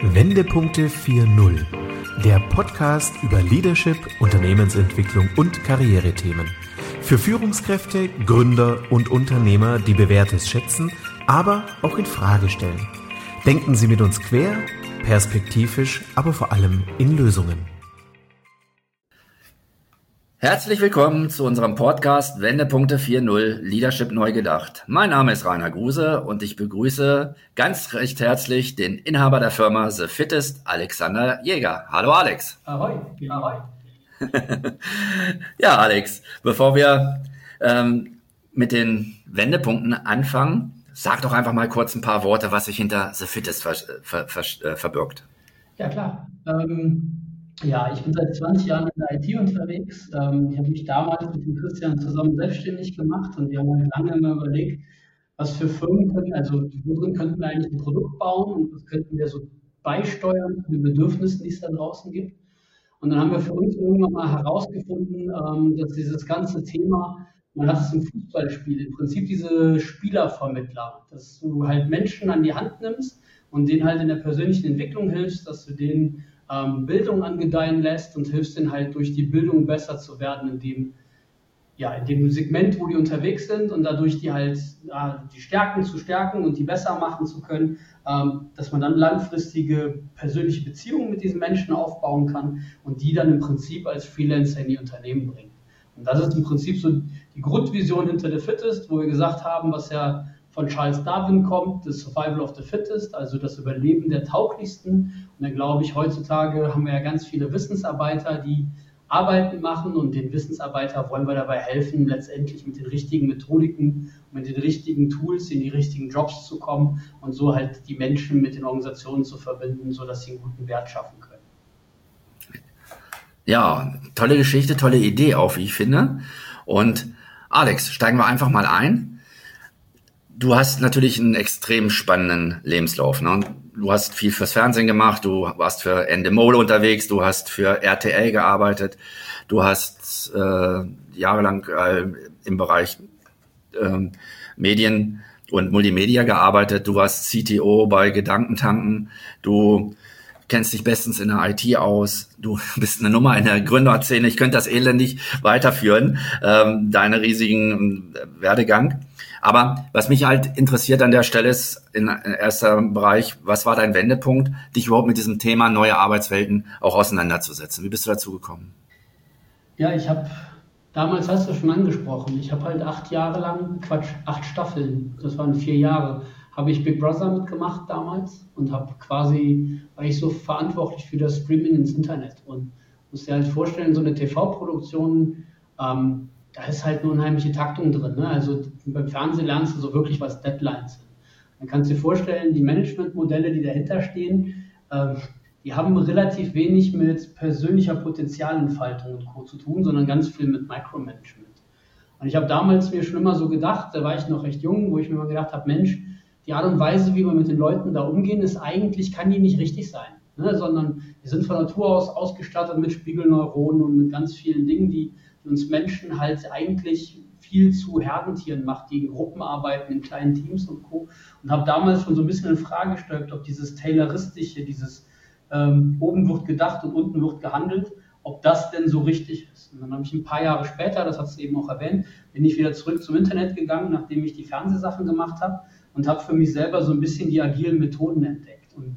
Wendepunkte 4.0, der Podcast über Leadership, Unternehmensentwicklung und Karrierethemen. Für Führungskräfte, Gründer und Unternehmer, die Bewährtes schätzen, aber auch in Frage stellen. Denken Sie mit uns quer, perspektivisch, aber vor allem in Lösungen. Herzlich willkommen zu unserem Podcast Wendepunkte 4.0 Leadership neu gedacht. Mein Name ist Rainer Gruse und ich begrüße ganz recht herzlich den Inhaber der Firma The Fittest, Alexander Jäger. Hallo Alex. Ahoi. Ahoi. Ja Alex, bevor wir mit den Wendepunkten anfangen, sag doch einfach mal kurz ein paar Worte, was sich hinter The Fittest verbirgt. Ja klar. Ich bin seit 20 Jahren in der IT unterwegs. Ich habe mich damals mit dem Christian zusammen selbstständig gemacht und wir haben halt lange immer überlegt, was für Firmen worin könnten wir eigentlich ein Produkt bauen und was könnten wir so beisteuern zu den Bedürfnissen, die es da draußen gibt. Und dann haben wir für uns irgendwann mal herausgefunden, dass dieses ganze Thema, man hat es im Fußballspiel, im Prinzip diese Spielervermittler, dass du halt Menschen an die Hand nimmst und denen halt in der persönlichen Entwicklung hilfst, dass du denen Bildung angedeihen lässt und hilfst denen halt durch die Bildung besser zu werden in dem Segment, wo die unterwegs sind und dadurch die halt die Stärken zu stärken und die besser machen zu können, dass man dann langfristige persönliche Beziehungen mit diesen Menschen aufbauen kann und die dann im Prinzip als Freelancer in die Unternehmen bringen. Und das ist im Prinzip so die Grundvision hinter The Fittest, wo wir gesagt haben, was ja von Charles Darwin kommt, das Survival of the Fittest, also das Überleben der Tauglichsten. Und dann glaube ich, heutzutage haben wir ja ganz viele Wissensarbeiter, die Arbeiten machen und den Wissensarbeiter wollen wir dabei helfen, letztendlich mit den richtigen Methodiken und mit den richtigen Tools in die richtigen Jobs zu kommen und so halt die Menschen mit den Organisationen zu verbinden, sodass sie einen guten Wert schaffen können. Ja, tolle Geschichte, tolle Idee auch, wie ich finde. Und Alex, steigen wir einfach mal ein. Du hast natürlich einen extrem spannenden Lebenslauf, ne? Du hast viel fürs Fernsehen gemacht, du warst für Endemol unterwegs, du hast für RTL gearbeitet, du hast jahrelang im Bereich Medien und Multimedia gearbeitet, du warst CTO bei Gedankentanken, du kennst dich bestens in der IT aus, du bist eine Nummer in der Gründerszene, ich könnte das elendig weiterführen, deine riesigen Werdegang. Aber was mich halt interessiert an der Stelle ist, in erster Bereich, was war dein Wendepunkt, dich überhaupt mit diesem Thema neue Arbeitswelten auch auseinanderzusetzen? Wie bist du dazu gekommen? Ja, damals hast du schon angesprochen, ich habe halt 8 Staffeln, das waren 4 Jahre, habe ich Big Brother mitgemacht damals und war ich so verantwortlich für das Streaming ins Internet und musst dir halt vorstellen, so eine TV-Produktion, da ist halt eine unheimliche Taktung drin, ne? Also beim Fernsehen lernst du so wirklich, was Deadlines sind. Dann kannst du dir vorstellen, die Managementmodelle, die dahinter stehen, die haben relativ wenig mit persönlicher Potenzialentfaltung und Co. zu tun, sondern ganz viel mit Micromanagement. Und ich habe damals mir schon immer so gedacht, da war ich noch recht jung, wo ich mir immer gedacht habe, Mensch, die Art und Weise, wie wir mit den Leuten da umgehen, kann die nicht richtig sein, ne? Sondern wir sind von Natur aus ausgestattet mit Spiegelneuronen und mit ganz vielen Dingen, die uns Menschen halt eigentlich viel zu Herdentieren macht, die in Gruppen arbeiten, in kleinen Teams und Co. Und habe damals schon so ein bisschen in Frage gestellt, ob dieses Tayloristische, dieses oben wird gedacht und unten wird gehandelt, ob das denn so richtig ist. Und dann habe ich ein paar Jahre später, das hast du eben auch erwähnt, bin ich wieder zurück zum Internet gegangen, nachdem ich die Fernsehsachen gemacht habe und habe für mich selber so ein bisschen die agilen Methoden entdeckt. Und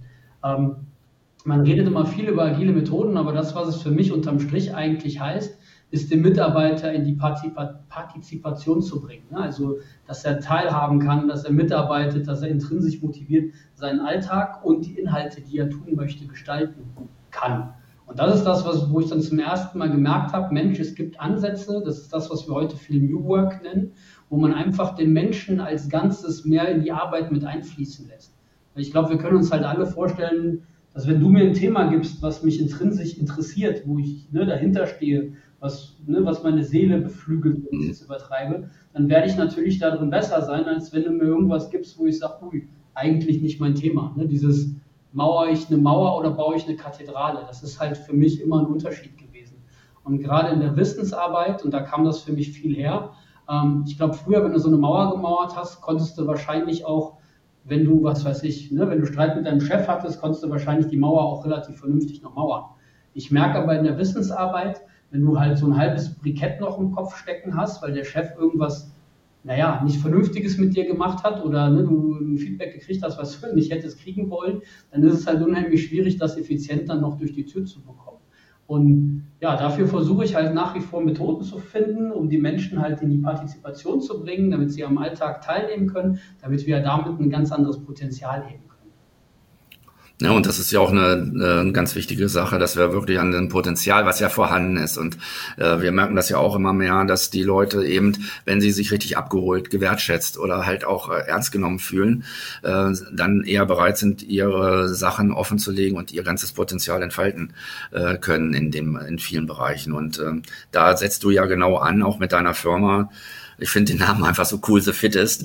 man redet immer viel über agile Methoden, aber das, was es für mich unterm Strich eigentlich heißt, ist den Mitarbeiter in die Partizipation zu bringen. Also, dass er teilhaben kann, dass er mitarbeitet, dass er intrinsisch motiviert seinen Alltag und die Inhalte, die er tun möchte, gestalten kann. Und das ist das, wo ich dann zum ersten Mal gemerkt habe, Mensch, es gibt Ansätze, das ist das, was wir heute viel New Work nennen, wo man einfach den Menschen als Ganzes mehr in die Arbeit mit einfließen lässt. Ich glaube, wir können uns halt alle vorstellen, dass wenn du mir ein Thema gibst, was mich intrinsisch interessiert, wo ich dahinter stehe, was meine Seele beflügelt, wenn ich es übertreibe, dann werde ich natürlich darin besser sein, als wenn du mir irgendwas gibst, wo ich sage, eigentlich nicht mein Thema. Dieses, mauere ich eine Mauer oder baue ich eine Kathedrale? Das ist halt für mich immer ein Unterschied gewesen. Und gerade in der Wissensarbeit, und da kam das für mich viel her, ich glaube, früher, wenn du so eine Mauer gemauert hast, konntest du wahrscheinlich auch wenn du, was weiß ich, ne, wenn du Streit mit deinem Chef hattest, konntest du wahrscheinlich die Mauer auch relativ vernünftig noch mauern. Ich merke aber in der Wissensarbeit, wenn du halt so ein halbes Brikett noch im Kopf stecken hast, weil der Chef irgendwas, nicht Vernünftiges mit dir gemacht hat oder ne, du ein Feedback gekriegt hast, was du nicht hättest kriegen wollen, dann ist es halt unheimlich schwierig, das effizient dann noch durch die Tür zu bekommen. Und ja, dafür versuche ich halt nach wie vor Methoden zu finden, um die Menschen halt in die Partizipation zu bringen, damit sie am Alltag teilnehmen können, damit wir damit ein ganz anderes Potenzial heben können. Ja, und das ist ja auch eine ganz wichtige Sache, dass wir wirklich an dem Potenzial, was ja vorhanden ist. Und wir merken das ja auch immer mehr, dass die Leute eben, wenn sie sich richtig abgeholt, gewertschätzt oder halt auch ernst genommen fühlen, dann eher bereit sind, ihre Sachen offen zu legen und ihr ganzes Potenzial entfalten können in vielen Bereichen. Und da setzt du ja genau an, auch mit deiner Firma. Ich finde den Namen einfach so cool, The Fittest.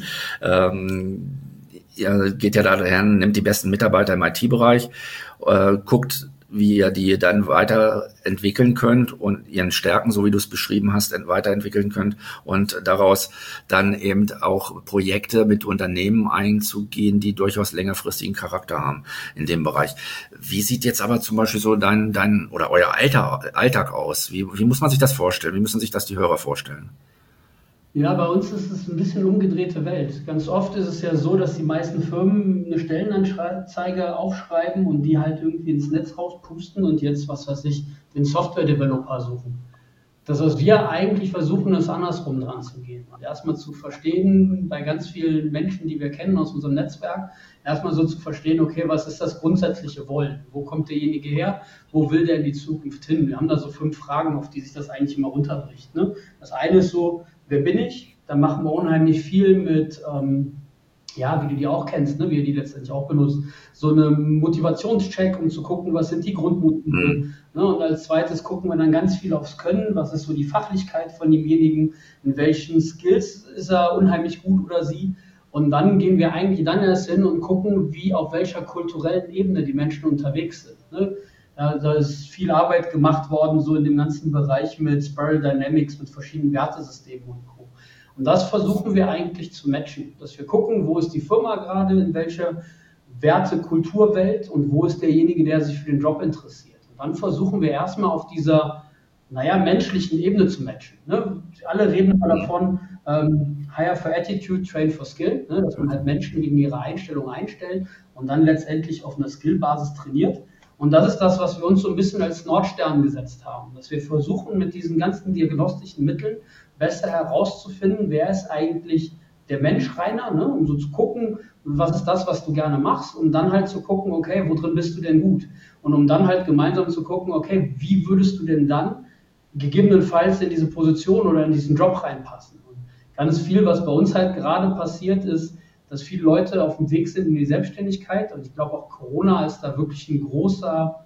Ihr geht ja daher, nimmt die besten Mitarbeiter im IT-Bereich, guckt, wie ihr die dann weiterentwickeln könnt und ihren Stärken, so wie du es beschrieben hast, weiterentwickeln könnt und daraus dann eben auch Projekte mit Unternehmen einzugehen, die durchaus längerfristigen Charakter haben in dem Bereich. Wie sieht jetzt aber zum Beispiel so dein oder euer Alltag aus? Wie muss man sich das vorstellen? Wie müssen sich das die Hörer vorstellen? Ja, bei uns ist es ein bisschen umgedrehte Welt. Ganz oft ist es ja so, dass die meisten Firmen eine Stellenanzeige aufschreiben und die halt irgendwie ins Netz rauspusten und jetzt, was weiß ich, den Software-Developer suchen. Das, was wir eigentlich versuchen, ist andersrum dran zu gehen. Erstmal zu verstehen, bei ganz vielen Menschen, die wir kennen aus unserem Netzwerk, erstmal so zu verstehen, okay, was ist das grundsätzliche Wollen? Wo kommt derjenige her? Wo will der in die Zukunft hin? Wir haben da so 5 Fragen, auf die sich das eigentlich immer runterbricht. Ne? Das eine ist so, wer bin ich? Da machen wir unheimlich viel mit, wie du die auch kennst, ne? Wie ihr die letztendlich auch benutzt, so eine Motivationscheck, um zu gucken, was sind die Grundmotive. Ne? Und als zweites gucken wir dann ganz viel aufs Können, was ist so die Fachlichkeit von demjenigen, in welchen Skills ist er unheimlich gut oder sie. Und dann gehen wir eigentlich dann erst hin und gucken, wie auf welcher kulturellen Ebene die Menschen unterwegs sind. Ne? Da ist viel Arbeit gemacht worden, so in dem ganzen Bereich mit Spiral Dynamics, mit verschiedenen Wertesystemen und Co. Und das versuchen wir eigentlich zu matchen, dass wir gucken, wo ist die Firma gerade, in welcher Werte-Kulturwelt und wo ist derjenige, der sich für den Job interessiert. Und dann versuchen wir erstmal auf dieser, menschlichen Ebene zu matchen. Ne? Alle reden mal davon, Hire for Attitude, Train for Skill, ne? Dass man halt Menschen gegen ihre Einstellung einstellt und dann letztendlich auf einer Skill-Basis trainiert. Und das ist das, was wir uns so ein bisschen als Nordstern gesetzt haben, dass wir versuchen, mit diesen ganzen diagnostischen Mitteln besser herauszufinden, wer ist eigentlich der Mensch Rainer, ne? Um so zu gucken, was ist das, was du gerne machst, um dann halt zu gucken, okay, wo drin bist du denn gut? Und um dann halt gemeinsam zu gucken, okay, wie würdest du denn dann gegebenenfalls in diese Position oder in diesen Job reinpassen? Und ganz viel, was bei uns halt gerade passiert ist, dass viele Leute auf dem Weg sind in die Selbstständigkeit und ich glaube auch Corona ist da wirklich ein großer,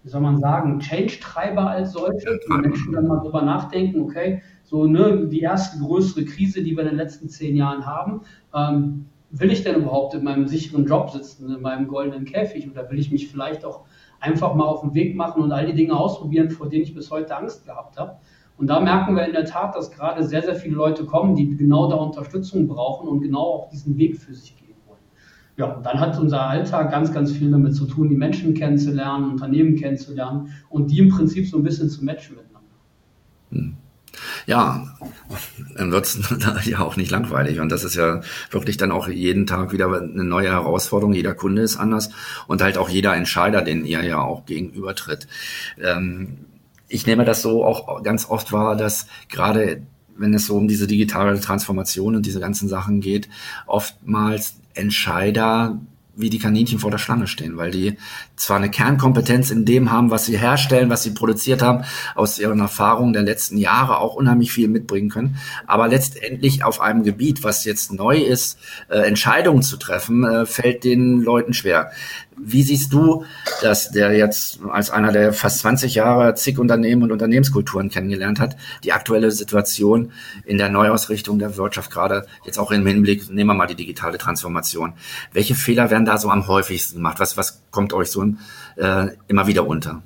Change-Treiber als solche, wo Menschen dann mal drüber nachdenken, okay, so die erste größere Krise, die wir in den letzten 10 Jahren haben, will ich denn überhaupt in meinem sicheren Job sitzen, in meinem goldenen Käfig oder will ich mich vielleicht auch einfach mal auf den Weg machen und all die Dinge ausprobieren, vor denen ich bis heute Angst gehabt habe. Und da merken wir in der Tat, dass gerade sehr, sehr viele Leute kommen, die genau da Unterstützung brauchen und genau auch diesen Weg für sich gehen wollen. Ja, und dann hat unser Alltag ganz, ganz viel damit zu tun, die Menschen kennenzulernen, Unternehmen kennenzulernen und die im Prinzip so ein bisschen zu matchen miteinander. Ja, dann wird's ja auch nicht langweilig und das ist ja wirklich dann auch jeden Tag wieder eine neue Herausforderung. Jeder Kunde ist anders und halt auch jeder Entscheider, den ihr ja auch gegenübertritt. Ich nehme das so auch ganz oft wahr, dass gerade wenn es so um diese digitale Transformation und diese ganzen Sachen geht, oftmals Entscheider wie die Kaninchen vor der Schlange stehen, weil die zwar eine Kernkompetenz in dem haben, was sie herstellen, was sie produziert haben, aus ihren Erfahrungen der letzten Jahre auch unheimlich viel mitbringen können, aber letztendlich auf einem Gebiet, was jetzt neu ist, Entscheidungen zu treffen, fällt den Leuten schwer. Wie siehst du, dass der jetzt als einer, der fast 20 Jahre zig Unternehmen und Unternehmenskulturen kennengelernt hat, die aktuelle Situation in der Neuausrichtung der Wirtschaft, gerade jetzt auch im Hinblick, nehmen wir mal die digitale Transformation. Welche Fehler werden da so am häufigsten gemacht? Was kommt euch so immer wieder unter?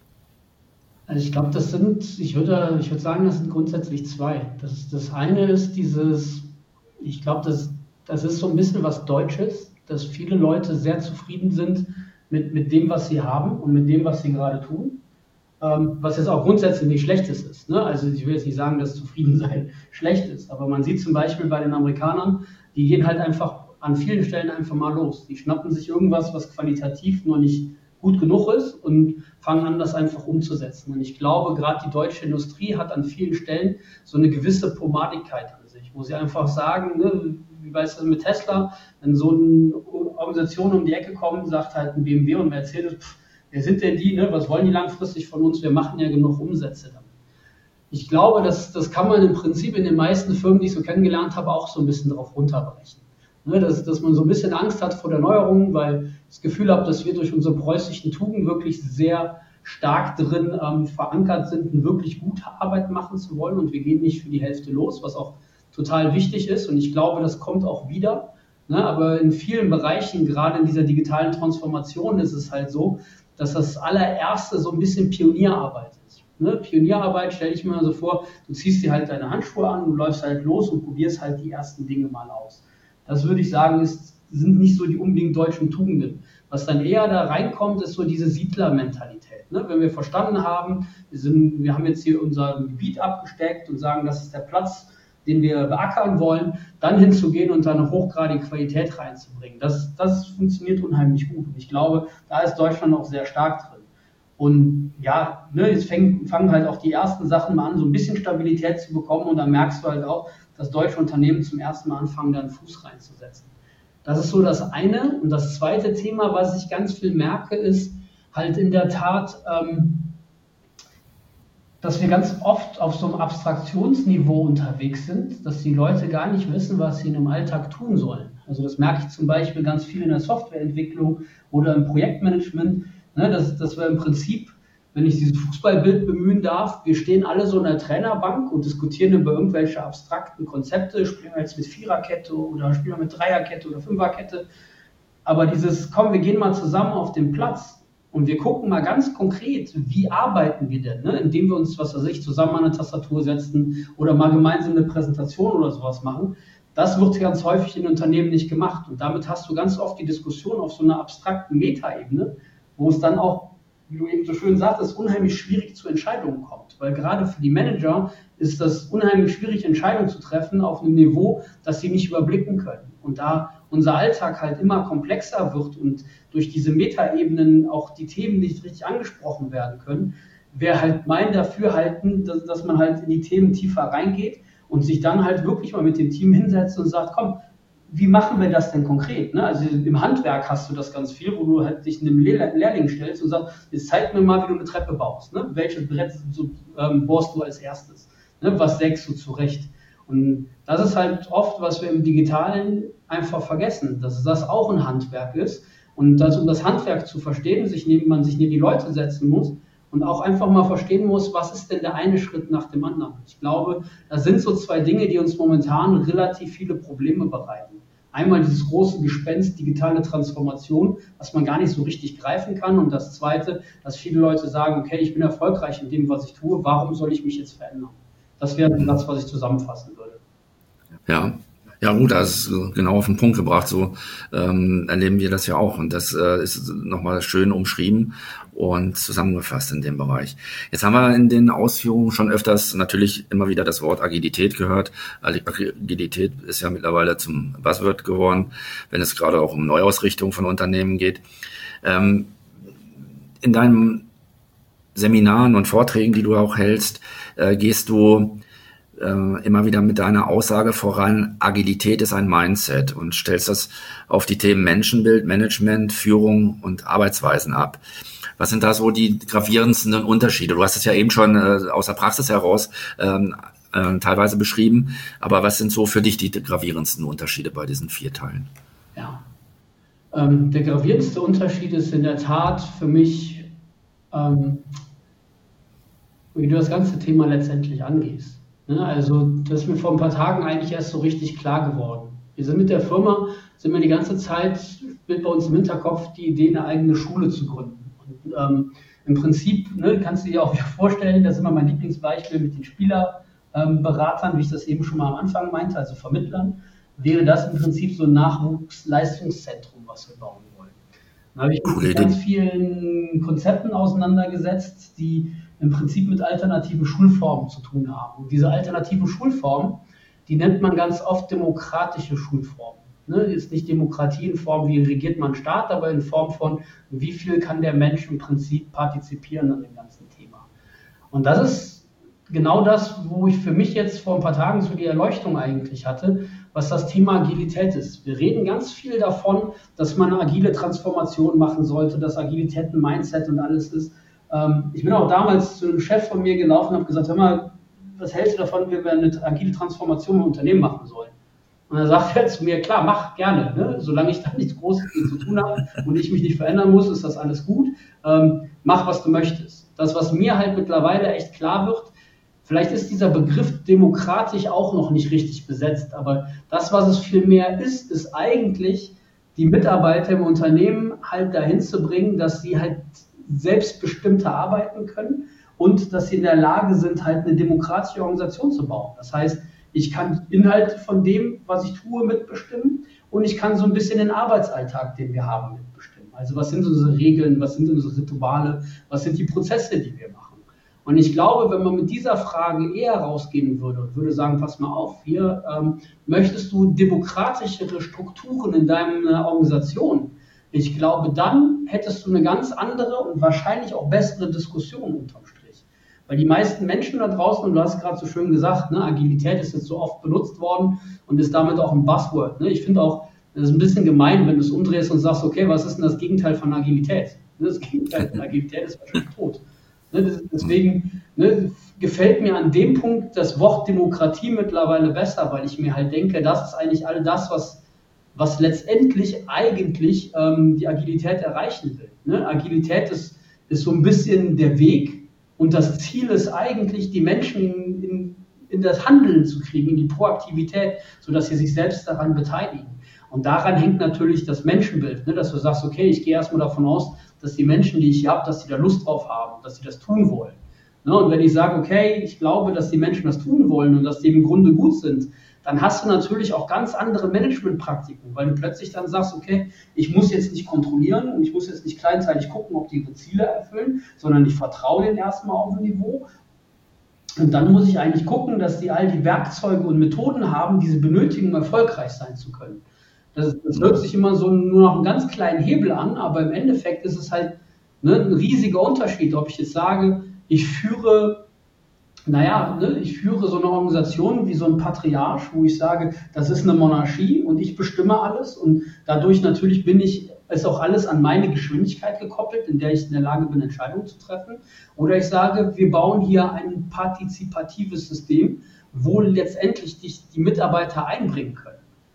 Also ich glaube, ich würde sagen, das sind grundsätzlich 2. Das eine ist ich glaube, das ist so ein bisschen was Deutsches. dass viele Leute sehr zufrieden sind mit dem, was sie haben und mit dem, was sie gerade tun. Was jetzt auch grundsätzlich nicht Schlechtes ist. Ne? Also ich will jetzt nicht sagen, dass Zufriedensein schlecht ist, aber man sieht zum Beispiel bei den Amerikanern, die gehen halt einfach an vielen Stellen einfach mal los. Die schnappen sich irgendwas, was qualitativ noch nicht gut genug ist und fangen an, das einfach umzusetzen. Und ich glaube, gerade die deutsche Industrie hat an vielen Stellen so eine gewisse Pomadigkeit an sich, wo sie einfach sagen, ne, wie weißt du mit Tesla, wenn so eine Organisation um die Ecke kommt, sagt halt ein BMW und Mercedes, wer sind denn die, ne? Was wollen die langfristig von uns? Wir machen ja genug Umsätze damit. Ich glaube, das kann man im Prinzip in den meisten Firmen, die ich so kennengelernt habe, auch so ein bisschen darauf runterbrechen. Ne? Dass man so ein bisschen Angst hat vor der Neuerung, weil ich das Gefühl habe, dass wir durch unsere preußischen Tugend wirklich sehr stark drin verankert sind, eine wirklich gute Arbeit machen zu wollen und wir gehen nicht für die Hälfte los, was auch total wichtig ist und ich glaube, das kommt auch wieder. Ne? Aber in vielen Bereichen, gerade in dieser digitalen Transformation, ist es halt so, dass das allererste so ein bisschen Pionierarbeit ist. Ne? Pionierarbeit stelle ich mir mal so vor, du ziehst dir halt deine Handschuhe an, du läufst halt los und probierst halt die ersten Dinge mal aus. Das würde ich sagen, sind nicht so die unbedingt deutschen Tugenden. Was dann eher da reinkommt, ist so diese Siedlermentalität. Ne? Wenn wir verstanden haben, wir haben jetzt hier unser Gebiet abgesteckt und sagen, das ist der Platz, den wir beackern wollen, dann hinzugehen und da eine hochgradige Qualität reinzubringen. Das funktioniert unheimlich gut. Und ich glaube, da ist Deutschland auch sehr stark drin. Und ja, ne, jetzt fangen halt auch die ersten Sachen mal an, so ein bisschen Stabilität zu bekommen und dann merkst du halt auch, dass deutsche Unternehmen zum ersten Mal anfangen, da einen Fuß reinzusetzen. Das ist so das eine. Und das zweite Thema, was ich ganz viel merke, ist halt in der Tat, dass wir ganz oft auf so einem Abstraktionsniveau unterwegs sind, dass die Leute gar nicht wissen, was sie in ihrem Alltag tun sollen. Also das merke ich zum Beispiel ganz viel in der Softwareentwicklung oder im Projektmanagement, ne, dass wir im Prinzip, wenn ich dieses Fußballbild bemühen darf, wir stehen alle so in der Trainerbank und diskutieren über irgendwelche abstrakten Konzepte, spielen wir jetzt mit Viererkette oder spielen wir mit Dreierkette oder Fünferkette, aber komm, wir gehen mal zusammen auf den Platz. Und wir gucken mal ganz konkret, wie arbeiten wir denn, ne? Indem wir uns, zusammen an eine Tastatur setzen oder mal gemeinsam eine Präsentation oder sowas machen. Das wird ganz häufig in Unternehmen nicht gemacht. Und damit hast du ganz oft die Diskussion auf so einer abstrakten Metaebene, wo es dann auch, wie du eben so schön sagtest, unheimlich schwierig zu Entscheidungen kommt. Weil gerade für die Manager ist das unheimlich schwierig, Entscheidungen zu treffen auf einem Niveau, das sie nicht überblicken können. Und da unser Alltag halt immer komplexer wird und durch diese Metaebenen auch die Themen nicht richtig angesprochen werden können, wäre halt mein Dafürhalten, dass man halt in die Themen tiefer reingeht und sich dann halt wirklich mal mit dem Team hinsetzt und sagt, komm, wie machen wir das denn konkret? Ne? Also im Handwerk hast du das ganz viel, wo du halt dich einem Lehrling stellst und sagst, jetzt zeig mir mal, wie du eine Treppe baust. Ne? Welches Brett bohrst du als erstes? Ne? Was sägst du zurecht? Und das ist halt oft, was wir im Digitalen einfach vergessen, dass das auch ein Handwerk ist und dass, um das Handwerk zu verstehen, man sich neben die Leute setzen muss und auch einfach mal verstehen muss, was ist denn der eine Schritt nach dem anderen. Ich glaube, das sind so zwei Dinge, die uns momentan relativ viele Probleme bereiten. Einmal dieses große Gespenst digitale Transformation, was man gar nicht so richtig greifen kann und das zweite, dass viele Leute sagen, okay, ich bin erfolgreich in dem, was ich tue, warum soll ich mich jetzt verändern? Das wäre das, was ich zusammenfassen würde. Ja gut, das ist genau auf den Punkt gebracht. So erleben wir das ja auch. Und das ist nochmal schön umschrieben und zusammengefasst in dem Bereich. Jetzt haben wir in den Ausführungen schon öfters natürlich immer wieder das Wort Agilität gehört. Agilität ist ja mittlerweile zum Buzzword geworden, wenn es gerade auch um Neuausrichtung von Unternehmen geht. In deinen Seminaren und Vorträgen, die du auch hältst, gehst du immer wieder mit deiner Aussage voran, Agilität ist ein Mindset und stellst das auf die Themen Menschenbild, Management, Führung und Arbeitsweisen ab. Was sind da so die gravierendsten Unterschiede? Du hast es ja eben schon aus der Praxis heraus teilweise beschrieben, aber was sind so für dich die gravierendsten Unterschiede bei diesen 4 Teilen? Ja, der gravierendste Unterschied ist in der Tat für mich, wie du das ganze Thema letztendlich angehst. Also das ist mir vor ein paar Tagen eigentlich erst so richtig klar geworden. Wir sind mit der Firma, die ganze Zeit, spielt bei uns im Hinterkopf die Idee, eine eigene Schule zu gründen. Und im Prinzip kannst du dir auch wieder vorstellen, das ist immer mein Lieblingsbeispiel mit den Spielerberatern, wie ich das eben schon mal am Anfang meinte, also Vermittlern. wäre das im Prinzip so ein Nachwuchsleistungszentrum, was wir bauen wollen. Dann habe ich mich mit ganz vielen Konzepten auseinandergesetzt, die im Prinzip mit alternativen Schulformen zu tun haben. Und diese alternativen Schulformen, die nennt man ganz oft demokratische Schulformen. Ne? Ist nicht Demokratie in Form, wie regiert man Staat, aber in Form von, wie viel kann der Mensch im Prinzip partizipieren an dem ganzen Thema. Und das ist genau das, wo ich für mich jetzt vor ein paar Tagen so die Erleuchtung eigentlich hatte, was das Thema Agilität ist. Wir reden ganz viel davon, dass man eine agile Transformation machen sollte, dass Agilität ein Mindset und alles ist. Ich bin auch damals zu einem Chef von mir gelaufen und habe gesagt, hör mal, was hältst du davon, wenn wir eine agile Transformation im Unternehmen machen sollen? Und er sagt er zu mir, klar, mach gerne, ne? Solange ich da nichts Großes zu tun habe und ich mich nicht verändern muss, ist das alles gut. Mach, was du möchtest. Das, was mir halt mittlerweile echt klar wird, vielleicht ist dieser Begriff demokratisch auch noch nicht richtig besetzt, aber das, was es viel mehr ist, ist eigentlich die Mitarbeiter im Unternehmen halt dahin zu bringen, dass sie halt selbstbestimmter arbeiten können und dass sie in der Lage sind, halt eine demokratische Organisation zu bauen. Das heißt, ich kann Inhalte von dem, was ich tue, mitbestimmen und ich kann so ein bisschen den Arbeitsalltag, den wir haben, mitbestimmen. Also was sind unsere Regeln, was sind unsere Rituale, was sind die Prozesse, die wir machen. Und ich glaube, wenn man mit dieser Frage eher rausgehen würde und würde sagen, pass mal auf, hier möchtest du demokratischere Strukturen in deiner Organisation. Ich glaube, dann hättest du eine ganz andere und wahrscheinlich auch bessere Diskussion unterm Strich. Weil die meisten Menschen da draußen, und du hast gerade so schön gesagt, ne, Agilität ist jetzt so oft benutzt worden und ist damit auch ein Buzzword. Ne? Ich finde auch, das ist ein bisschen gemein, wenn du es umdrehst und sagst, okay, was ist denn das Gegenteil von Agilität? Das Gegenteil von Agilität ist wahrscheinlich tot. Deswegen gefällt mir an dem Punkt das Wort Demokratie mittlerweile besser, weil ich mir halt denke, das ist eigentlich all das, was letztendlich eigentlich die Agilität erreichen will. Ne? Agilität ist so ein bisschen der Weg und das Ziel ist eigentlich, die Menschen in das Handeln zu kriegen, in die Proaktivität, sodass sie sich selbst daran beteiligen. Und daran hängt natürlich das Menschenbild, ne? Dass du sagst, okay, ich gehe erstmal davon aus, dass die Menschen, die ich hier habe, dass sie da Lust drauf haben, dass sie das tun wollen. Ne? Und wenn ich sage, okay, ich glaube, dass die Menschen das tun wollen und dass die im Grunde gut sind, dann hast du natürlich auch ganz andere Managementpraktiken, weil du plötzlich dann sagst, okay, ich muss jetzt nicht kontrollieren und ich muss jetzt nicht kleinteilig gucken, ob die ihre Ziele erfüllen, sondern ich vertraue denen erstmal auf ein Niveau. Und dann muss ich eigentlich gucken, dass die all die Werkzeuge und Methoden haben, die sie benötigen, um erfolgreich sein zu können. Das hört sich immer so nur noch einen ganz kleinen Hebel an, aber im Endeffekt ist es halt ein riesiger Unterschied, ob ich jetzt sage, ich führe so eine Organisation wie so ein Patriarch, wo ich sage, das ist eine Monarchie und ich bestimme alles und dadurch natürlich ist auch alles an meine Geschwindigkeit gekoppelt, in der ich in der Lage bin, Entscheidungen zu treffen. Oder ich sage, wir bauen hier ein partizipatives System, wo letztendlich die Mitarbeiter einbringen können.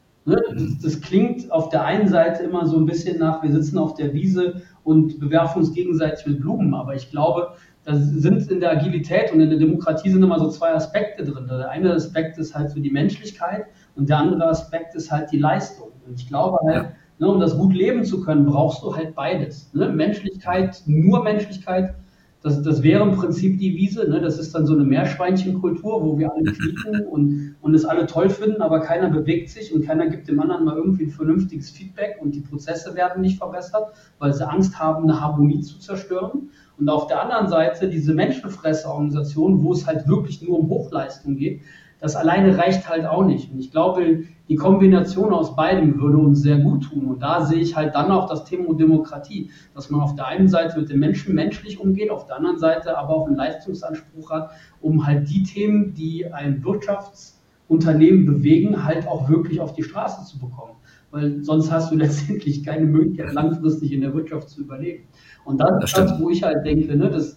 Das klingt auf der einen Seite immer so ein bisschen nach, wir sitzen auf der Wiese und bewerfen uns gegenseitig mit Blumen, aber ich glaube, da sind in der Agilität und in der Demokratie sind immer so zwei Aspekte drin. Der eine Aspekt ist halt so die Menschlichkeit und der andere Aspekt ist halt die Leistung. Und ich glaube halt, um das gut leben zu können, brauchst du halt beides. Menschlichkeit, nur Menschlichkeit, das wäre im Prinzip die Wiese, ne? Das ist dann so eine Meerschweinchenkultur, wo wir alle quieken und es alle toll finden, aber keiner bewegt sich und keiner gibt dem anderen mal irgendwie ein vernünftiges Feedback und die Prozesse werden nicht verbessert, weil sie Angst haben, eine Harmonie zu zerstören. Und auf der anderen Seite diese Menschenfressorganisation, wo es halt wirklich nur um Hochleistung geht, das alleine reicht halt auch nicht. Und ich glaube, die Kombination aus beidem würde uns sehr gut tun. Und da sehe ich halt dann auch das Thema Demokratie, dass man auf der einen Seite mit den Menschen menschlich umgeht, auf der anderen Seite aber auch einen Leistungsanspruch hat, um halt die Themen, die ein Wirtschaftsunternehmen bewegen, halt auch wirklich auf die Straße zu bekommen. Weil sonst hast du letztendlich keine Möglichkeit, langfristig in der Wirtschaft zu überleben. Und das ist das, wo ich halt denke, dass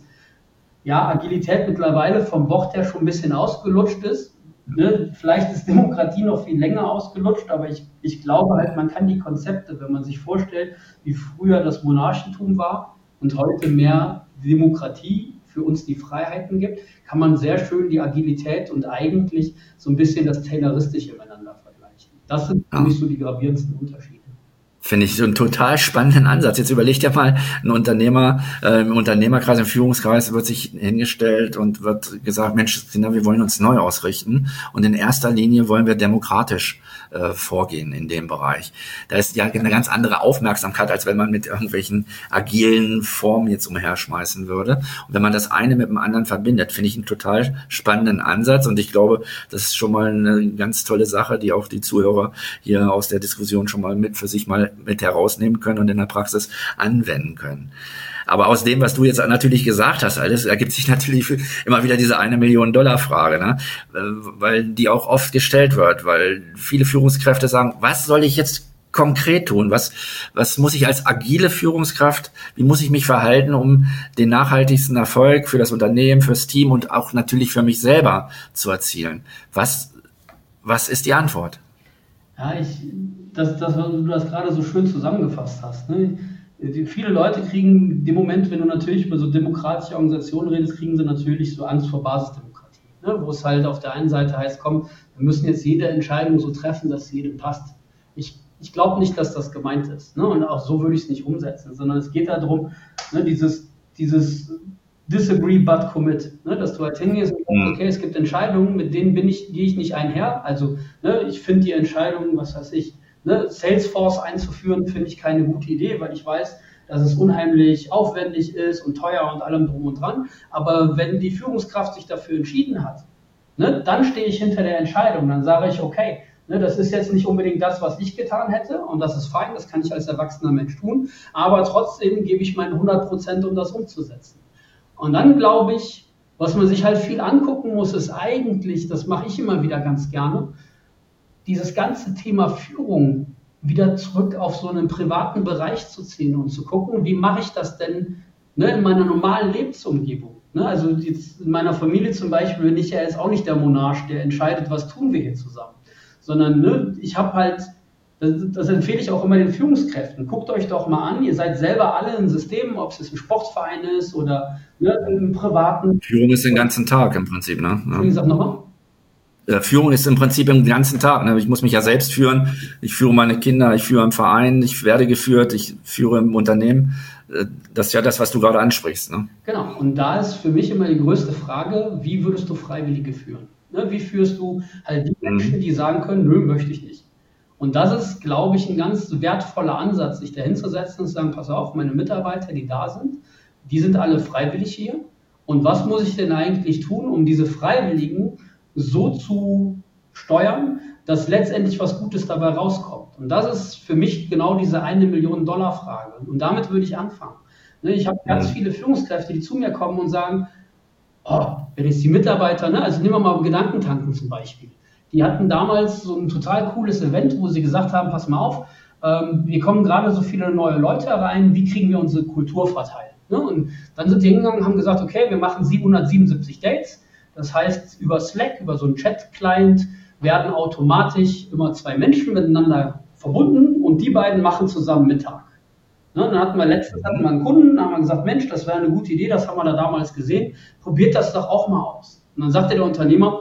Agilität mittlerweile vom Wort her schon ein bisschen ausgelutscht ist. Vielleicht ist Demokratie noch viel länger ausgelutscht, aber ich glaube halt, man kann die Konzepte, wenn man sich vorstellt, wie früher das Monarchentum war und heute mehr Demokratie für uns die Freiheiten gibt, kann man sehr schön die Agilität und eigentlich so ein bisschen das Tayloristische miteinander vergleichen. Das sind für mich so die gravierendsten Unterschiede. Finde ich so einen total spannenden Ansatz. Jetzt überleg dir mal, ein Unternehmer, im Unternehmerkreis, im Führungskreis wird sich hingestellt und wird gesagt, Mensch, wir wollen uns neu ausrichten und in erster Linie wollen wir demokratisch vorgehen in dem Bereich. Da ist ja eine ganz andere Aufmerksamkeit, als wenn man mit irgendwelchen agilen Formen jetzt umherschmeißen würde. Und wenn man das eine mit dem anderen verbindet, finde ich einen total spannenden Ansatz und ich glaube, das ist schon mal eine ganz tolle Sache, die auch die Zuhörer hier aus der Diskussion schon mal für sich mal mit herausnehmen können und in der Praxis anwenden können. Aber aus dem, was du jetzt natürlich gesagt hast, alles ergibt sich natürlich immer wieder diese $1-Million-Frage, ne? Weil die auch oft gestellt wird, weil viele Führungskräfte sagen, was soll ich jetzt konkret tun? Was muss ich als agile Führungskraft, wie muss ich mich verhalten, um den nachhaltigsten Erfolg für das Unternehmen, fürs Team und auch natürlich für mich selber zu erzielen? Was ist die Antwort? Ja, was du das gerade so schön zusammengefasst hast, ne? Viele Leute kriegen in dem Moment, wenn du natürlich über so demokratische Organisationen redest, kriegen sie natürlich so Angst vor Basisdemokratie, ne? Wo es halt auf der einen Seite heißt, komm, wir müssen jetzt jede Entscheidung so treffen, dass sie jedem passt. Ich glaube nicht, dass das gemeint ist, ne? Und auch so würde ich es nicht umsetzen, sondern es geht darum, ne, dieses Disagree but commit, ne? Dass du halt hingehst und sagst, okay, es gibt Entscheidungen, mit denen gehe ich nicht einher. Also, ne, ich finde die Entscheidung, was weiß ich, ne, Salesforce einzuführen, finde ich keine gute Idee, weil ich weiß, dass es unheimlich aufwendig ist und teuer und allem drum und dran. Aber wenn die Führungskraft sich dafür entschieden hat, ne, dann stehe ich hinter der Entscheidung. Dann sage ich, okay, ne, das ist jetzt nicht unbedingt das, was ich getan hätte und das ist fein, das kann ich als erwachsener Mensch tun, aber trotzdem gebe ich meine 100%, um das umzusetzen. Und dann glaube ich, was man sich halt viel angucken muss, ist eigentlich, das mache ich immer wieder ganz gerne, dieses ganze Thema Führung wieder zurück auf so einen privaten Bereich zu ziehen und zu gucken, wie mache ich das denn, ne, in meiner normalen Lebensumgebung. Ne? Also jetzt in meiner Familie zum Beispiel bin ich ja jetzt auch nicht der Monarch, der entscheidet, was tun wir hier zusammen. Sondern, ne, ich habe halt, das empfehle ich auch immer den Führungskräften. Guckt euch doch mal an, ihr seid selber alle in Systemen, ob es ein Sportverein ist oder, ne, im privaten. Führung ist den ganzen Tag im Prinzip, ne? Ja. Wie gesagt, nochmal? Führung ist im Prinzip den ganzen Tag. Ne? Ich muss mich ja selbst führen. Ich führe meine Kinder, ich führe im Verein, ich werde geführt, ich führe im Unternehmen. Das ist ja das, was du gerade ansprichst. Ne? Genau. Und da ist für mich immer die größte Frage, wie würdest du Freiwillige führen? Ne? Wie führst du halt die Menschen, die sagen können, nö, möchte ich nicht. Und das ist, glaube ich, ein ganz wertvoller Ansatz, sich da hinzusetzen und zu sagen, pass auf, meine Mitarbeiter, die da sind, die sind alle freiwillig hier. Und was muss ich denn eigentlich tun, um diese Freiwilligen so zu steuern, dass letztendlich was Gutes dabei rauskommt. Und das ist für mich genau diese $1-Million-Frage. Und damit würde ich anfangen. Ich habe ganz viele Führungskräfte, die zu mir kommen und sagen, wenn jetzt die Mitarbeiter, ne, also nehmen wir mal Gedankentanken zum Beispiel. Die hatten damals so ein total cooles Event, wo sie gesagt haben, pass mal auf, wir kommen gerade so viele neue Leute rein, wie kriegen wir unsere Kultur verteilt? Ne? Und dann sind die hingegangen und haben gesagt, okay, wir machen 777 Dates. Das heißt, über Slack, über so einen Chat-Client werden automatisch immer 2 Menschen miteinander verbunden und die beiden machen zusammen Mittag. Ne, dann hatten wir einen Kunden, haben wir gesagt, Mensch, das wäre eine gute Idee, das haben wir da damals gesehen, probiert das doch auch mal aus. Und dann sagte der Unternehmer,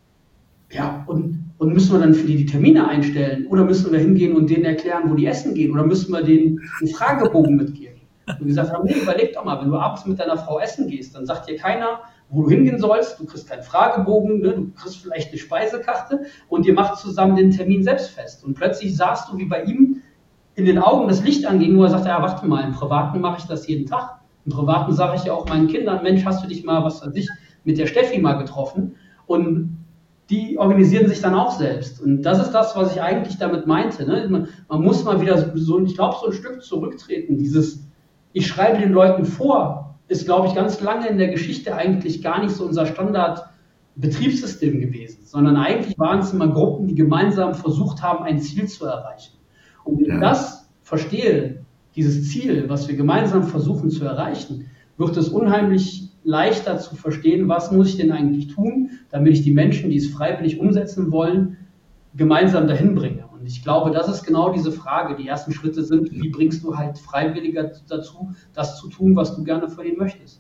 ja, und müssen wir dann für die Termine einstellen oder müssen wir hingehen und denen erklären, wo die essen gehen oder müssen wir denen einen Fragebogen mitgeben? Und wir gesagt haben, nee, überleg doch mal, wenn du abends mit deiner Frau essen gehst, dann sagt dir keiner, wo du hingehen sollst, du kriegst keinen Fragebogen, ne? Du kriegst vielleicht eine Speisekarte und ihr macht zusammen den Termin selbst fest. Und plötzlich sahst du, wie bei ihm in den Augen das Licht anging, wo er sagte, ja, warte mal, im Privaten mache ich das jeden Tag. Im Privaten sage ich ja auch meinen Kindern, Mensch, hast du dich mal, was weiß ich, mit der Steffi mal getroffen? Und die organisieren sich dann auch selbst. Und das ist das, was ich eigentlich damit meinte. Ne? Man muss mal wieder so, ich glaube, so ein Stück zurücktreten. Ich schreibe den Leuten vor, ist, glaube ich, ganz lange in der Geschichte eigentlich gar nicht so unser Standard-Betriebssystem gewesen, sondern eigentlich waren es immer Gruppen, die gemeinsam versucht haben, ein Ziel zu erreichen. Und wenn ich das verstehe, dieses Ziel, was wir gemeinsam versuchen zu erreichen, wird es unheimlich leichter zu verstehen, was muss ich denn eigentlich tun, damit ich die Menschen, die es freiwillig umsetzen wollen, gemeinsam dahin bringe. Und ich glaube, das ist genau diese Frage. Die ersten Schritte sind, wie bringst du halt Freiwillige dazu, das zu tun, was du gerne von ihnen möchtest.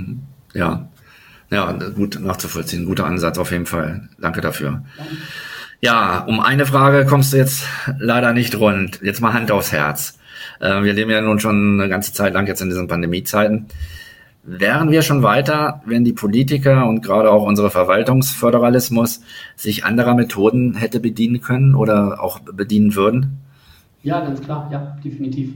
Ja, gut nachzuvollziehen. Guter Ansatz auf jeden Fall. Danke dafür. Ja, um eine Frage kommst du jetzt leider nicht rund. Jetzt mal Hand aufs Herz. Wir leben ja nun schon eine ganze Zeit lang jetzt in diesen Pandemiezeiten. Wären wir schon weiter, wenn die Politiker und gerade auch unsere Verwaltungsföderalismus sich anderer Methoden hätte bedienen können oder auch bedienen würden? Ja, ganz klar, ja, definitiv.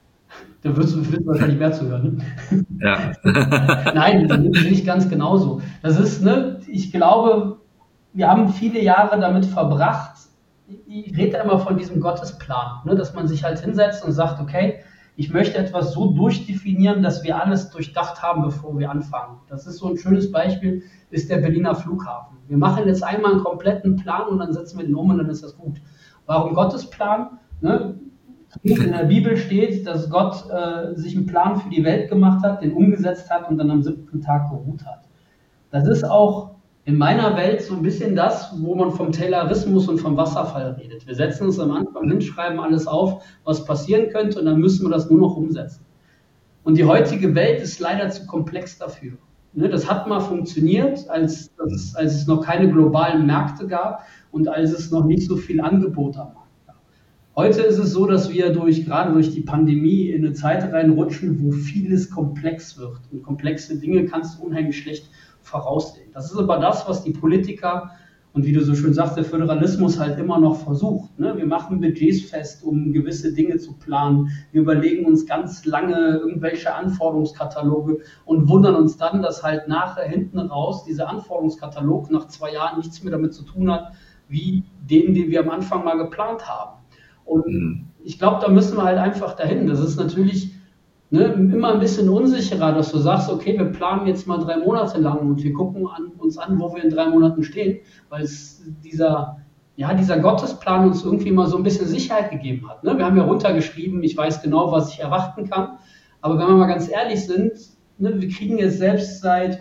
Da wirst du wahrscheinlich mehr zu hören. Ne? Ja. Nein, sehe ich ganz genauso. Das ist, ne, ich glaube, wir haben viele Jahre damit verbracht, ich rede immer von diesem Gottesplan, ne, dass man sich halt hinsetzt und sagt, okay, ich möchte etwas so durchdefinieren, dass wir alles durchdacht haben, bevor wir anfangen. Das ist so ein schönes Beispiel, ist der Berliner Flughafen. Wir machen jetzt einmal einen kompletten Plan und dann setzen wir den um und dann ist das gut. Warum Gottesplan? Ne? In der Bibel steht, dass Gott sich einen Plan für die Welt gemacht hat, den umgesetzt hat und dann am 7. Tag geruht hat. Das ist auch in meiner Welt so ein bisschen das, wo man vom Taylorismus und vom Wasserfall redet. Wir setzen uns am Anfang hin, schreiben alles auf, was passieren könnte und dann müssen wir das nur noch umsetzen. Und die heutige Welt ist leider zu komplex dafür. Ne, das hat mal funktioniert, als es noch keine globalen Märkte gab und als es noch nicht so viel Angebot am Markt gab. Heute ist es so, dass wir gerade durch die Pandemie in eine Zeit reinrutschen, wo vieles komplex wird. Und komplexe Dinge kannst du unheimlich schlecht voraussehen. Das ist aber das, was die Politiker und wie du so schön sagst, der Föderalismus halt immer noch versucht. Ne? Wir machen Budgets fest, um gewisse Dinge zu planen. Wir überlegen uns ganz lange irgendwelche Anforderungskataloge und wundern uns dann, dass halt nachher hinten raus dieser Anforderungskatalog nach 2 Jahren nichts mehr damit zu tun hat, wie den wir am Anfang mal geplant haben. Und ich glaube, da müssen wir halt einfach dahin. Das ist natürlich immer ein bisschen unsicherer, dass du sagst, okay, wir planen jetzt mal 3 Monate lang und wir gucken uns an, wo wir in 3 Monaten stehen, weil es dieser Gottesplan uns irgendwie mal so ein bisschen Sicherheit gegeben hat. Ne? Wir haben ja runtergeschrieben, ich weiß genau, was ich erwarten kann, aber wenn wir mal ganz ehrlich sind, ne, wir kriegen jetzt selbst seit,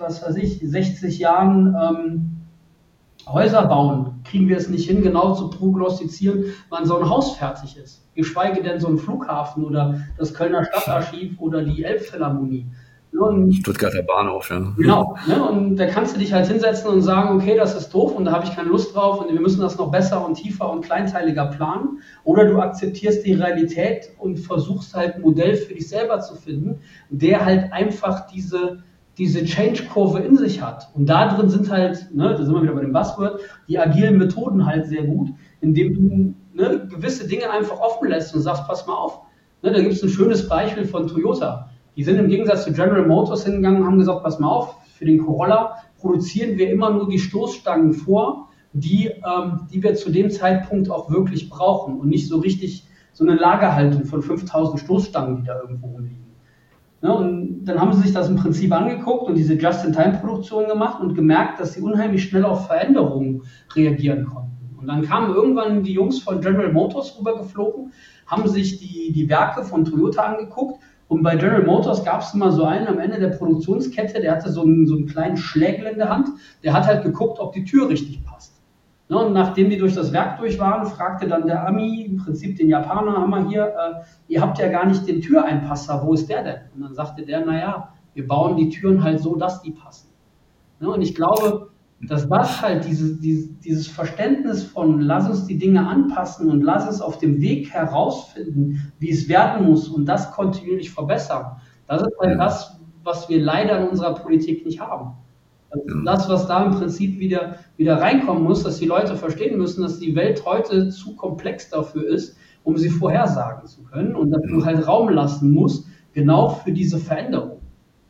60 Jahren Häuser bauen, kriegen wir es nicht hin, genau zu prognostizieren, wann so ein Haus fertig ist. Geschweige denn so ein Flughafen oder das Kölner Stadtarchiv oder die Elbphilharmonie. Stuttgarter Bahnhof, ja. Genau. Ne? Und da kannst du dich halt hinsetzen und sagen, okay, das ist doof und da habe ich keine Lust drauf und wir müssen das noch besser und tiefer und kleinteiliger planen. Oder du akzeptierst die Realität und versuchst halt ein Modell für dich selber zu finden, der halt einfach diese Change-Kurve in sich hat. Und da drin sind halt, ne, da sind wir wieder bei dem Buzzword, die agilen Methoden halt sehr gut, indem du gewisse Dinge einfach offen lässt und sagst, pass mal auf. Ne, da gibt es ein schönes Beispiel von Toyota. Die sind im Gegensatz zu General Motors hingegangen und haben gesagt, pass mal auf, für den Corolla produzieren wir immer nur die Stoßstangen vor, die wir zu dem Zeitpunkt auch wirklich brauchen und nicht so richtig so eine Lagerhaltung von 5000 Stoßstangen, die da irgendwo rumliegen. Ja, und dann haben sie sich das im Prinzip angeguckt und diese Just-in-Time-Produktion gemacht und gemerkt, dass sie unheimlich schnell auf Veränderungen reagieren konnten. Und dann kamen irgendwann die Jungs von General Motors rübergeflogen, haben sich die Werke von Toyota angeguckt und bei General Motors gab es immer so einen am Ende der Produktionskette, der hatte so einen kleinen Schlägel in der Hand, der hat halt geguckt, ob die Tür richtig passt. Ja, und nachdem die durch das Werk durch waren, fragte dann der Ami, im Prinzip den Japaner, haben wir hier, ihr habt ja gar nicht den Türeinpasser, wo ist der denn? Und dann sagte der, naja, wir bauen die Türen halt so, dass die passen. Ja, und ich glaube, dass das halt dieses Verständnis von lass uns die Dinge anpassen und lass uns auf dem Weg herausfinden, wie es werden muss und das kontinuierlich verbessern, das ist halt das, was wir leider in unserer Politik nicht haben. Das, was da im Prinzip wieder reinkommen muss, dass die Leute verstehen müssen, dass die Welt heute zu komplex dafür ist, um sie vorhersagen zu können und dass du halt Raum lassen musst, genau für diese Veränderung.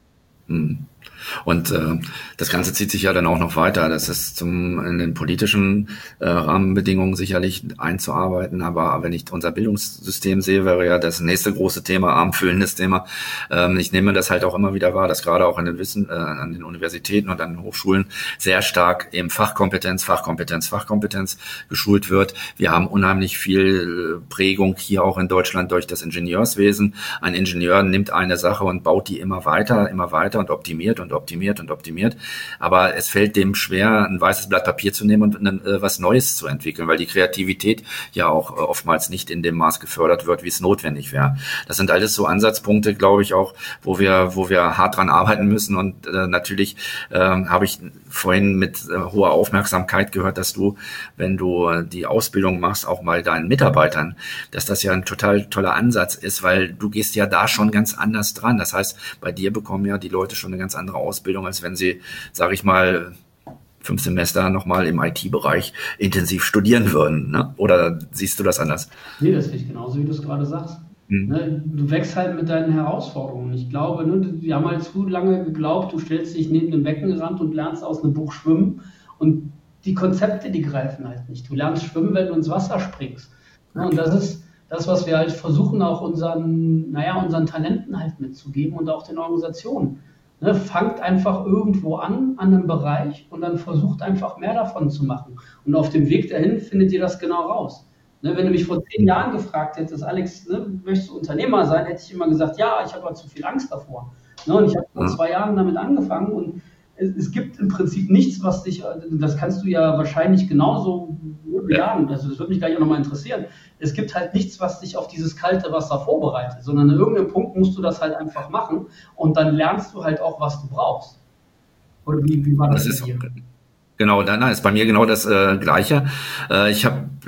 Und das Ganze zieht sich ja dann auch noch weiter. Das ist in den politischen Rahmenbedingungen sicherlich einzuarbeiten. Aber wenn ich unser Bildungssystem sehe, wäre ja das nächste große Thema, armfüllendes Thema. Ich nehme das halt auch immer wieder wahr, dass gerade auch an den Universitäten und an den Hochschulen sehr stark eben Fachkompetenz geschult wird. Wir haben unheimlich viel Prägung hier auch in Deutschland durch das Ingenieurswesen. Ein Ingenieur nimmt eine Sache und baut die immer weiter und optimiert. optimiert und optimiert. Aber es fällt dem schwer, ein weißes Blatt Papier zu nehmen und was Neues zu entwickeln, weil die Kreativität ja auch oftmals nicht in dem Maß gefördert wird, wie es notwendig wäre. Das sind alles so Ansatzpunkte, glaube ich auch, wo wir hart dran arbeiten müssen. Und natürlich habe ich vorhin mit hoher Aufmerksamkeit gehört, dass du, wenn du die Ausbildung machst, auch mal deinen Mitarbeitern, dass das ja ein total toller Ansatz ist, weil du gehst ja da schon ganz anders dran. Das heißt, bei dir bekommen ja die Leute schon eine ganz andere Ausbildung, als wenn sie, sage ich mal, 5 Semester nochmal im IT-Bereich intensiv studieren würden. Ne? Oder siehst du das anders? Nee, das sehe ich genauso, wie du es gerade sagst. Ne, du wächst halt mit deinen Herausforderungen. Ich glaube, wir haben halt zu lange geglaubt, du stellst dich neben den Beckenrand und lernst aus einem Buch schwimmen und die Konzepte, die greifen halt nicht. Du lernst schwimmen, wenn du ins Wasser springst. Ne, und das ist das, was wir halt versuchen, auch unseren Talenten halt mitzugeben und auch den Organisationen. Ne, fangt einfach irgendwo an einem Bereich und dann versucht einfach mehr davon zu machen. Und auf dem Weg dahin findet ihr das genau raus. Ne, wenn du mich vor 10 Jahren gefragt hättest, Alex, ne, möchtest du Unternehmer sein, hätte ich immer gesagt, ja, ich habe aber zu viel Angst davor. Ne, und ich habe vor 2 Jahren damit angefangen und es gibt im Prinzip nichts, was dich, das kannst du ja wahrscheinlich genauso bejahen, also das würde mich gleich auch nochmal interessieren. Es gibt halt nichts, was dich auf dieses kalte Wasser vorbereitet, sondern an irgendeinem Punkt musst du das halt einfach machen und dann lernst du halt auch, was du brauchst. Oder wie war das bei dir? Genau, dann ist bei mir genau das Gleiche. Ich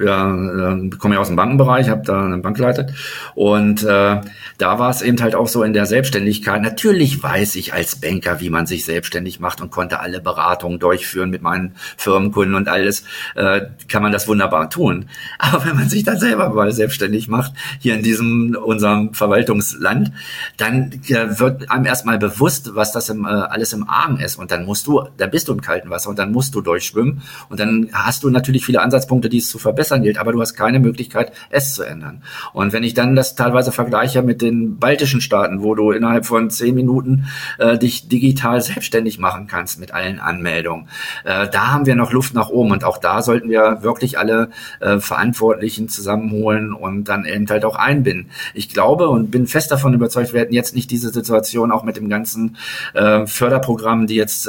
komme ja aus dem Bankenbereich, habe da eine Bank geleitet und da war es eben halt auch so in der Selbstständigkeit. Natürlich weiß ich als Banker, wie man sich selbstständig macht und konnte alle Beratungen durchführen mit meinen Firmenkunden und alles, kann man das wunderbar tun. Aber wenn man sich dann selber mal selbstständig macht, hier in unserem Verwaltungsland, dann wird einem erstmal bewusst, was das alles im Argen ist und dann bist du im kalten Wasser und dann musst du durchschwimmen und dann hast du natürlich viele Ansatzpunkte, die es zu verbessern gilt, aber du hast keine Möglichkeit, es zu ändern. Und wenn ich dann das teilweise vergleiche mit den baltischen Staaten, wo du innerhalb von 10 Minuten dich digital selbstständig machen kannst mit allen Anmeldungen, da haben wir noch Luft nach oben und auch da sollten wir wirklich alle Verantwortlichen zusammenholen und dann eben halt auch einbinden. Ich glaube und bin fest davon überzeugt, wir hätten jetzt nicht diese Situation auch mit dem ganzen Förderprogramm, die jetzt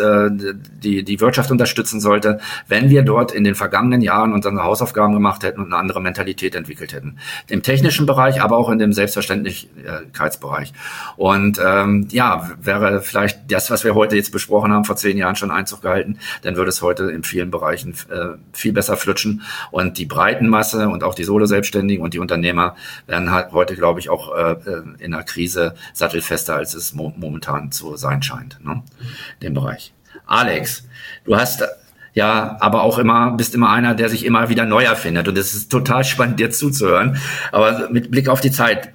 die Wirtschaft unterstützen sollte, wenn wir dort in den vergangenen Jahren unsere Hausaufgaben gemacht hätten und eine andere Mentalität entwickelt hätten. Im technischen Bereich, aber auch in dem Selbstverständlichkeitsbereich. Und wäre vielleicht das, was wir heute jetzt besprochen haben, vor 10 Jahren schon Einzug gehalten, dann würde es heute in vielen Bereichen viel besser flutschen. Und die Breitenmasse und auch die Solo-Selbstständigen und die Unternehmer werden halt heute, glaube ich, auch in einer Krise sattelfester, als es momentan zu sein scheint, ne? Dem Bereich. Alex, du hast bist immer einer, der sich immer wieder neu erfindet und es ist total spannend, dir zuzuhören. Aber mit Blick auf die Zeit,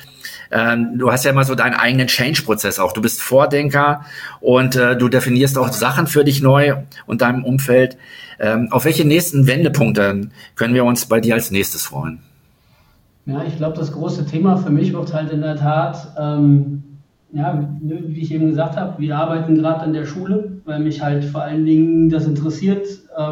du hast ja immer so deinen eigenen Change-Prozess auch. Du bist Vordenker und du definierst auch Sachen für dich neu und deinem Umfeld. Auf welche nächsten Wendepunkte können wir uns bei dir als nächstes freuen? Ja, ich glaube, das große Thema für mich wird halt in der Tat, wie ich eben gesagt habe, wir arbeiten gerade an der Schule, weil mich halt vor allen Dingen das interessiert,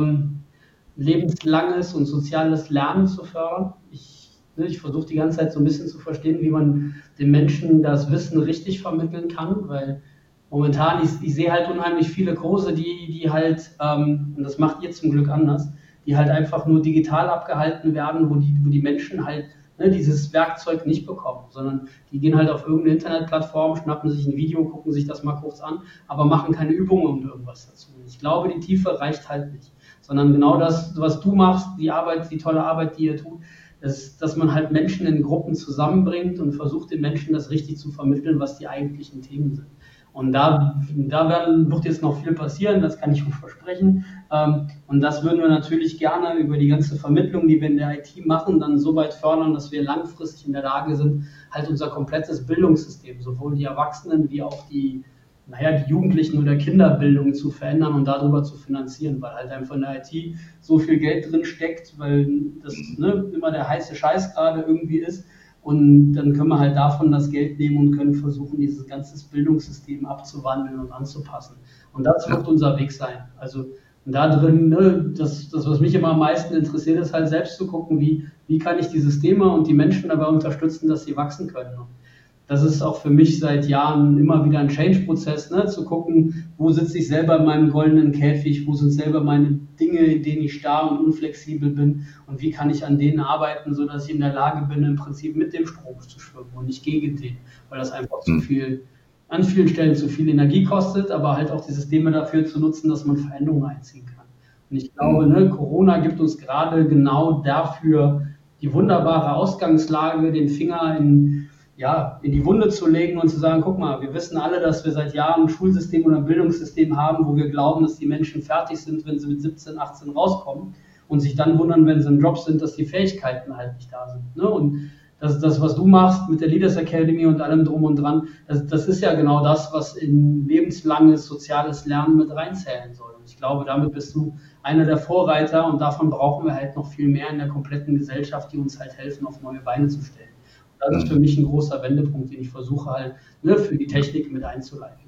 lebenslanges und soziales Lernen zu fördern. Ich versuche die ganze Zeit so ein bisschen zu verstehen, wie man den Menschen das Wissen richtig vermitteln kann, weil momentan, ich sehe halt unheimlich viele Kurse, die halt, und das macht ihr zum Glück anders, die halt einfach nur digital abgehalten werden, wo die Menschen halt dieses Werkzeug nicht bekommen, sondern die gehen halt auf irgendeine Internetplattform, schnappen sich ein Video, gucken sich das mal kurz an, aber machen keine Übungen und irgendwas dazu. Ich glaube, die Tiefe reicht halt nicht, sondern genau das, was du machst, die tolle Arbeit, die ihr tut, ist, dass man halt Menschen in Gruppen zusammenbringt und versucht, den Menschen das richtig zu vermitteln, was die eigentlichen Themen sind. Und da wird jetzt noch viel passieren, das kann ich euch versprechen. Und das würden wir natürlich gerne über die ganze Vermittlung, die wir in der IT machen, dann so weit fördern, dass wir langfristig in der Lage sind, halt unser komplettes Bildungssystem, sowohl die Erwachsenen wie auch die Jugendlichen oder Kinderbildung zu verändern und darüber zu finanzieren, weil halt einfach in der IT so viel Geld drin steckt, weil das immer der heiße Scheiß gerade irgendwie ist. Und dann können wir halt davon das Geld nehmen und können versuchen, dieses ganze Bildungssystem abzuwandeln und anzupassen. Und das wird unser Weg sein. Also da drin, das, was mich immer am meisten interessiert, ist halt selbst zu gucken, wie kann ich die Systeme und die Menschen dabei unterstützen, dass sie wachsen können. Und das ist auch für mich seit Jahren immer wieder ein Change-Prozess, ne? Zu gucken, wo sitze ich selber in meinem goldenen Käfig, wo sind selber meine Dinge, in denen ich starr und unflexibel bin und wie kann ich an denen arbeiten, sodass ich in der Lage bin, im Prinzip mit dem Strom zu schwimmen und nicht gegen den, weil das einfach zu viel, an vielen Stellen zu viel Energie kostet, aber halt auch die Systeme dafür zu nutzen, dass man Veränderungen einziehen kann. Und ich glaube, ne, Corona gibt uns gerade genau dafür die wunderbare Ausgangslage, den Finger in die Wunde zu legen und zu sagen, guck mal, wir wissen alle, dass wir seit Jahren ein Schulsystem oder ein Bildungssystem haben, wo wir glauben, dass die Menschen fertig sind, wenn sie mit 17, 18 rauskommen und sich dann wundern, wenn sie im Job sind, dass die Fähigkeiten halt nicht da sind. Ne? Und das, was du machst mit der Leaders Academy und allem drum und dran, das ist ja genau das, was in lebenslanges soziales Lernen mit reinzählen soll. Und ich glaube, damit bist du einer der Vorreiter und davon brauchen wir halt noch viel mehr in der kompletten Gesellschaft, die uns halt helfen, auf neue Beine zu stellen. Das ist für mich ein großer Wendepunkt, den ich versuche halt für die Technik mit einzuleiten.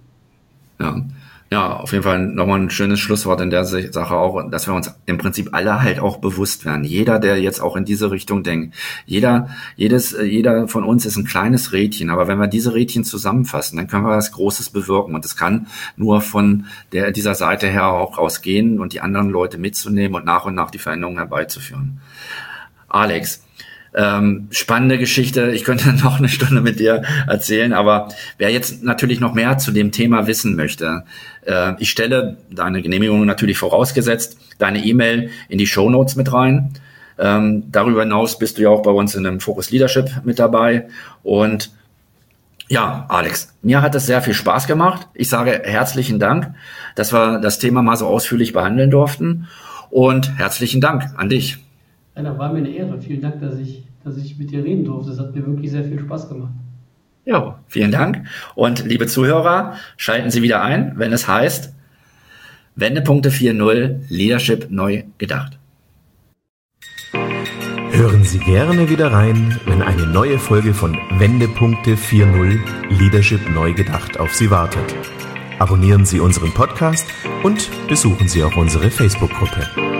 Ja, auf jeden Fall nochmal ein schönes Schlusswort in der Sache auch, dass wir uns im Prinzip alle halt auch bewusst werden. Jeder, der jetzt auch in diese Richtung denkt, jeder von uns ist ein kleines Rädchen, aber wenn wir diese Rädchen zusammenfassen, dann können wir was Großes bewirken und es kann nur von dieser Seite her auch rausgehen und die anderen Leute mitzunehmen und nach die Veränderungen herbeizuführen. Alex, spannende Geschichte. Ich könnte noch eine Stunde mit dir erzählen, aber wer jetzt natürlich noch mehr zu dem Thema wissen möchte, ich stelle deine Genehmigung natürlich vorausgesetzt, deine E-Mail in die Shownotes mit rein. Darüber hinaus bist du ja auch bei uns in einem Focus Leadership mit dabei. Und ja, Alex, mir hat es sehr viel Spaß gemacht. Ich sage herzlichen Dank, dass wir das Thema mal so ausführlich behandeln durften. Und herzlichen Dank an dich. Ja, das war mir eine Ehre. Vielen Dank, dass ich mit dir reden durfte. Das hat mir wirklich sehr viel Spaß gemacht. Ja, vielen Dank. Und liebe Zuhörer, schalten Sie wieder ein, wenn es heißt Wendepunkte 4.0 Leadership neu gedacht. Hören Sie gerne wieder rein, wenn eine neue Folge von Wendepunkte 4.0 Leadership neu gedacht auf Sie wartet. Abonnieren Sie unseren Podcast und besuchen Sie auch unsere Facebook-Gruppe.